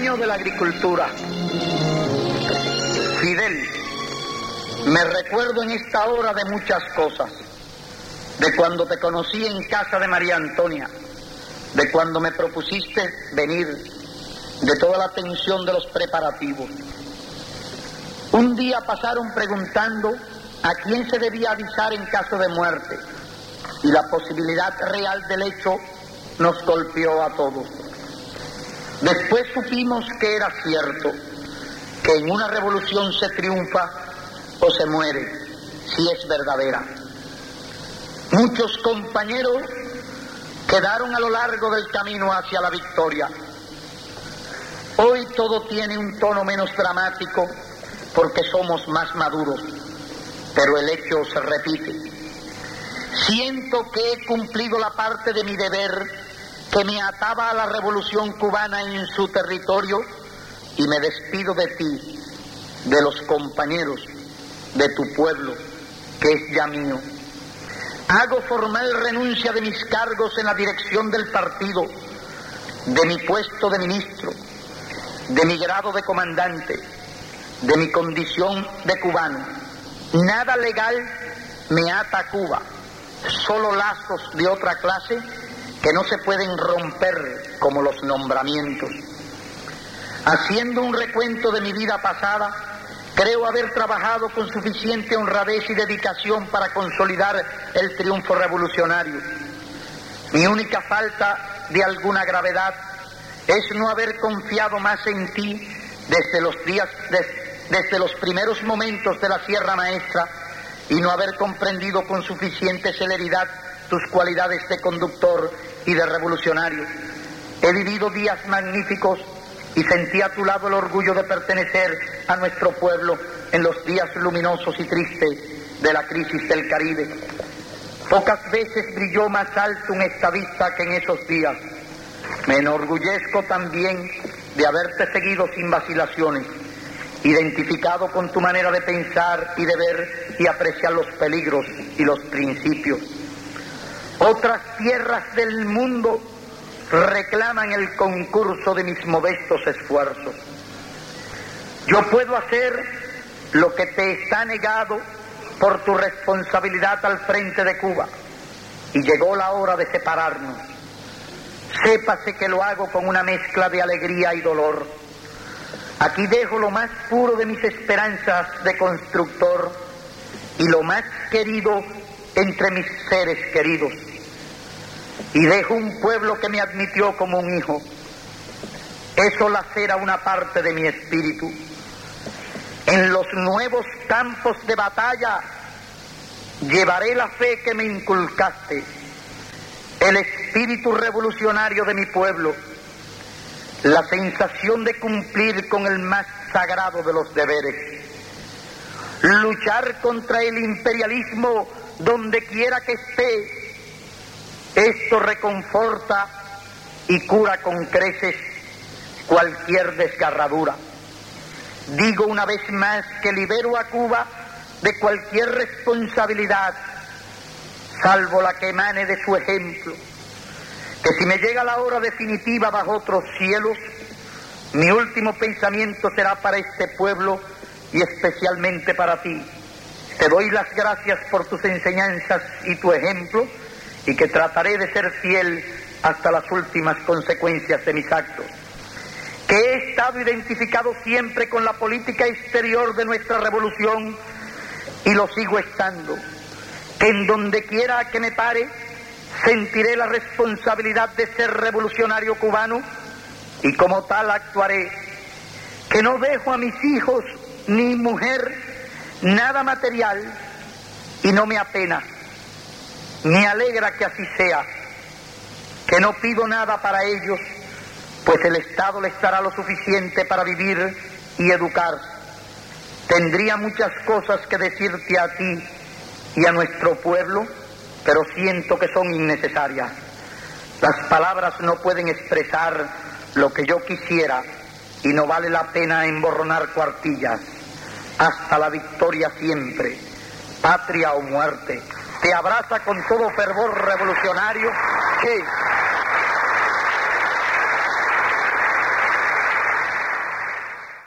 mío de la agricultura. Fidel, me recuerdo en esta hora de muchas cosas, de cuando te conocí en casa de María Antonia, de cuando me propusiste venir, de toda la tensión de los preparativos. Un día pasaron preguntando a quién se debía avisar en caso de muerte, y la posibilidad real del hecho nos golpeó a todos. Después supimos que era cierto, que en una revolución se triunfa o se muere, si es verdadera. Muchos compañeros quedaron a lo largo del camino hacia la victoria. Hoy todo tiene un tono menos dramático porque somos más maduros, pero el hecho se repite. Siento que he cumplido la parte de mi deber que me ataba a la revolución cubana en su territorio, y me despido de ti, de los compañeros, de tu pueblo, que es ya mío. Hago formal renuncia de mis cargos en la dirección del partido, de mi puesto de ministro, de mi grado de comandante, de mi condición de cubano. Nada legal me ata a Cuba, solo lazos de otra clase que no se pueden romper como los nombramientos. Haciendo un recuento de mi vida pasada, creo haber trabajado con suficiente honradez y dedicación para consolidar el triunfo revolucionario. Mi única falta de alguna gravedad es no haber confiado más en ti desde los primeros momentos de la Sierra Maestra, y no haber comprendido con suficiente celeridad tus cualidades de conductor y de revolucionario. He vivido días magníficos y sentí a tu lado el orgullo de pertenecer a nuestro pueblo en los días luminosos y tristes de la crisis del Caribe. Pocas veces brilló más alto un estadista que en esos días. Me enorgullezco también de haberte seguido sin vacilaciones, identificado con tu manera de pensar y de ver y apreciar los peligros y los principios. Otras tierras del mundo reclaman el concurso de mis modestos esfuerzos. Yo puedo hacer lo que te está negado por tu responsabilidad al frente de Cuba, y llegó la hora de separarnos. Sépase que lo hago con una mezcla de alegría y dolor. Aquí dejo lo más puro de mis esperanzas de constructor y lo más querido entre mis seres queridos. Y dejo un pueblo que me admitió como un hijo. Eso lacera una parte de mi espíritu. En los nuevos campos de batalla llevaré la fe que me inculcaste, el espíritu revolucionario de mi pueblo, la sensación de cumplir con el más sagrado de los deberes. Luchar contra el imperialismo donde quiera que esté. Esto reconforta y cura con creces cualquier desgarradura. Digo una vez más que libero a Cuba de cualquier responsabilidad, salvo la que emane de su ejemplo, que si me llega la hora definitiva bajo otros cielos, mi último pensamiento será para este pueblo y especialmente para ti. Te doy las gracias por tus enseñanzas y tu ejemplo, y que trataré de ser fiel hasta las últimas consecuencias de mis actos. Que he estado identificado siempre con la política exterior de nuestra revolución y lo sigo estando. Que en donde quiera que me pare, sentiré la responsabilidad de ser revolucionario cubano y como tal actuaré. Que no dejo a mis hijos ni mujer nada material y no me apena. Me alegra que así sea, que no pido nada para ellos, pues el Estado les dará lo suficiente para vivir y educar. Tendría muchas cosas que decirte a ti y a nuestro pueblo, pero siento que son innecesarias. Las palabras no pueden expresar lo que yo quisiera y no vale la pena emborronar cuartillas. Hasta la victoria siempre, patria o muerte. Te abraza con todo fervor revolucionario.